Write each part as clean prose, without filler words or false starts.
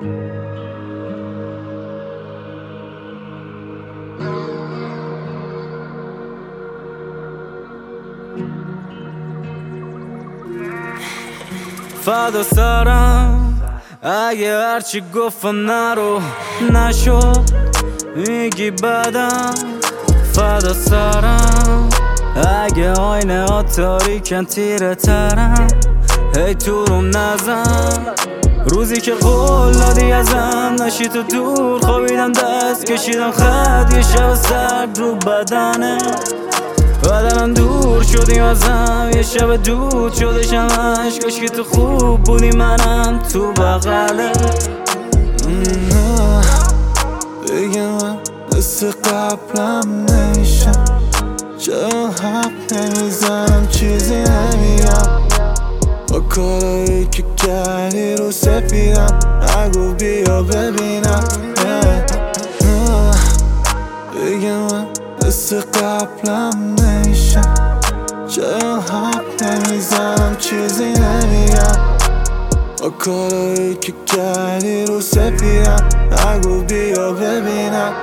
فدا سرم اگه هرچی گفتم نرو نشد میگی بدم. فدا سرم اگه آینه ها تاریکن تیره ترم هی تو روم نزن. روزی که قول دادی ازم نشی تو دور خوابیدم دست کشیدم خط یه شب سرد رو بدنه. بدنم دور شدی ازم یه شب دود شده شمش کاش که تو خوب بودی منم تو بغله. دیگه من مثل قبلم نمیشم چرا حرف نمیزنم چیزی نمیگم با کارایی که کردی رو سفیدم نگو بیا ببینم. دیگه من مثل قبلم نمیشم چرا حرف نمیزنم چیزی نمیگم با کارایی که کردی رو سفیدم نگو بیا ببینم.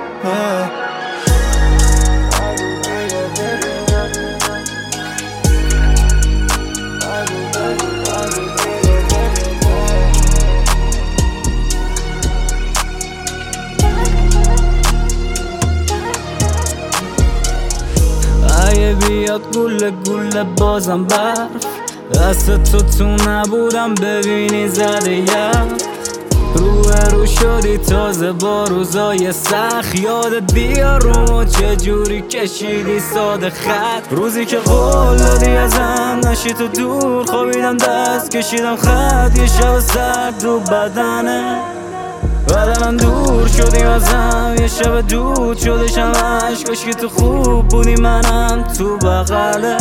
اگه بیاد گله گله بازم برف دست تو نبودم ببینی زده یخ رو شدی تازه با روزای سخت یادت بیار رو چجوری کشیدی ساده خط. روزی که قول دادی ازم نشی تو دور خوابیدم دست کشیدم خط یه شب سرد رو بدنه. بدنم دور شدی ازم یه شب دود شده شمش کاش که تو خوب بودی منم تو بغله.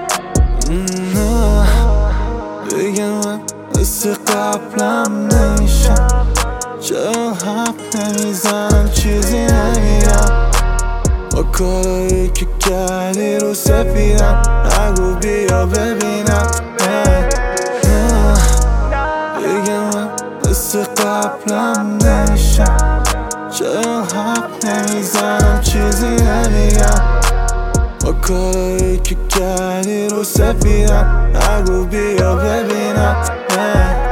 دیگه من مثل قبلم نمیشم چرا حرف نمیزنم چیزی نمیگم با کارایی که کردی رو سفیدم نگو بیا ببینم. دیگه من مثل قبلم نمیشم چرا حرف نمیزنم چیزی نمیگم با کارایی که کردی رو سفیدم نگو بیا ببینم.